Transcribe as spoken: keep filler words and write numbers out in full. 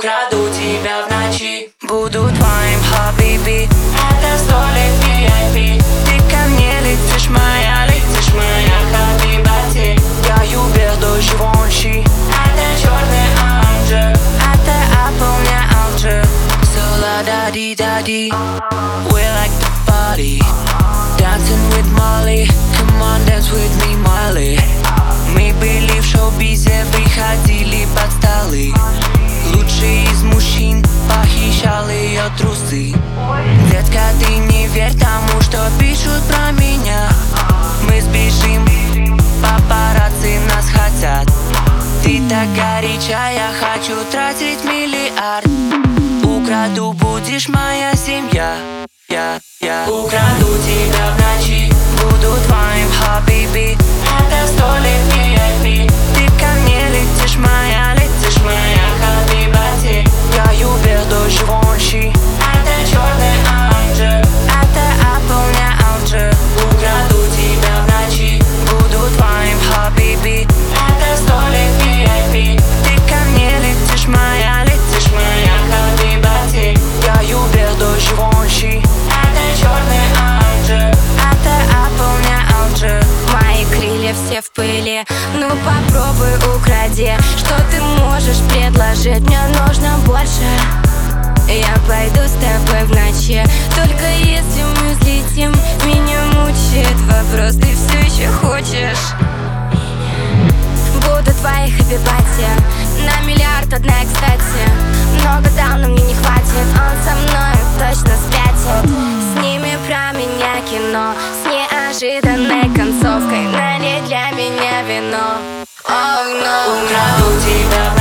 украду тебя в ночи. Буду твоим хабиби, это столик ви ай пи. Ты ко мне летишь, моя, летишь, моя хабибати. Я Uber до Живонши, это черный анджел, это Apple, не Alger. So la da di da di, we like to party, dancing with Molly. Come on, dance with me, Molly. Мы были в шоу-бизе, приходили под столы. Лучший из мужчин похищал ее трусы. Детка, ты не верь тому, что пишут про меня. Мы сбежим, папарацци нас хотят. Ты так горячая, я хочу тратить миллиард. Украду, будешь моя семья. Я, я украду тебя в ночи, буду твоим хабиби. Это столик ви ай пи. Ты ко мне летишь, моя, летишь, моя хабибати. Я Uber до Живонши, это черный анджел, это Apple, не Alger. Украду тебя в ночи, буду твоим хабиби. Это столик ви ай пи. Ты ко мне летишь, моя, летишь, моя хабибати. Я Uber до Живонши, это черный анджел, это Apple, не Alger. Мои крылья все в пыли, ну попробуй укради. Что ты можешь предложить? Мне нужно больше. Я пойду с тобой в ночи, только если мы взлетим. Меня мучает вопрос, ты все еще хочешь? Буду твоей хабибати, на миллиард одна, кстати. Много дал, но мне не хватит, он со мной точно спятит. Сними про меня кино с неожиданной концовкой. Налей для меня вино. Oh, no. Украду тебя в